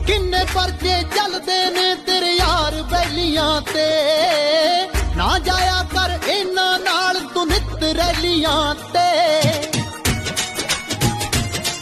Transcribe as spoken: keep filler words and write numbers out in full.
किन्ने परचे चलदे ने तेरे यार बैलियां ते, ना जाया कर इन्हां नाल तू नित रैलियां ते।